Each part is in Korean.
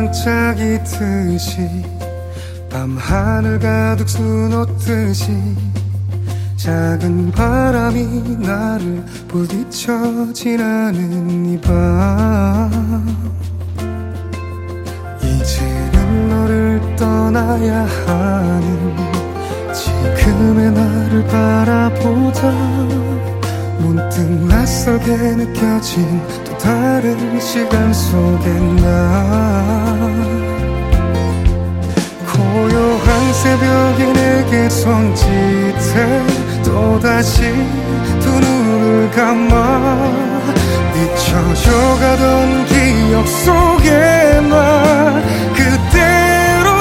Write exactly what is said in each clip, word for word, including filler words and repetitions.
반짝이듯이 밤하늘 가득 수놓듯이 작은 바람이 나를 부딪혀 지나는 이 밤 이제는 너를 떠나야 하는 지금의 나를 바라보다 문득 낯설게 느껴진 또 다른 시간 속에 나 고요한 새벽이 내게 손짓해 또다시 두 눈을 감아 잊혀져가던 기억 속에 나 그대로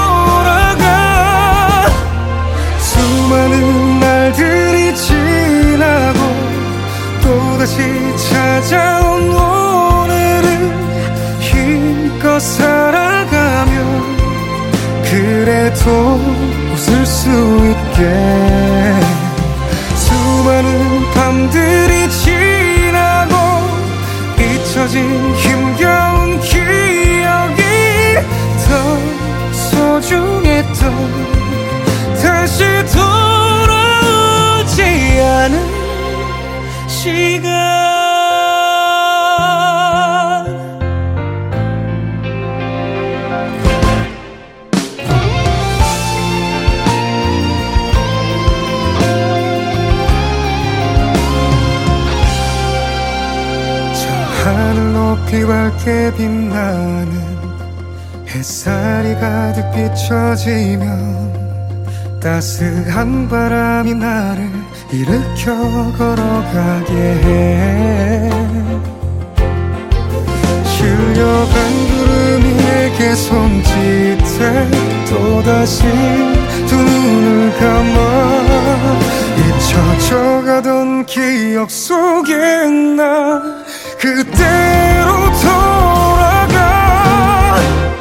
돌아가 수많은 날들이 지나고 또다시 찾아온 오늘을 힘껏 살아가며 그래도 웃을 수 있게 수많은 밤들이 지나고 잊혀진 힘겨운 기억이 더 소중했던 다시 돌아오지 않은 시간 하늘 높이 밝게 빛나는 햇살이 가득 비춰지면 따스한 바람이 나를 일으켜 걸어가게 해 실려간 구름이 내게 손짓해 또다시 두 눈을 감아 잊혀져가던 기억 속에 나 그대로 돌아가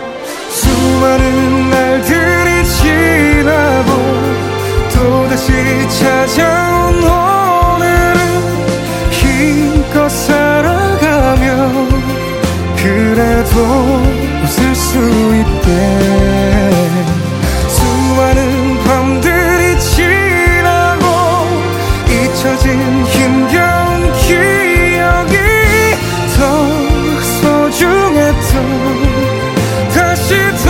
수많은 날들이 지나고 또다시 찾아온 오늘은 힘껏 살아가며 그래도 웃을 수 있게 수많은 밤들이 지나고 잊혀진 힘겨운 기억이 더 소중했던 다시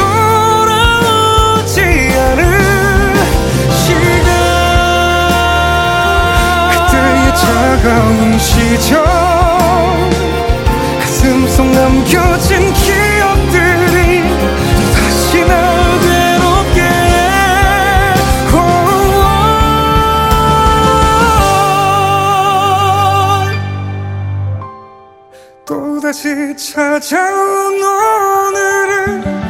돌아오지 않은 시간 그때의 차가운 시절 가슴 속 남겨진 기억들이 다시 날 괴롭게 또다시 찾아온 오늘은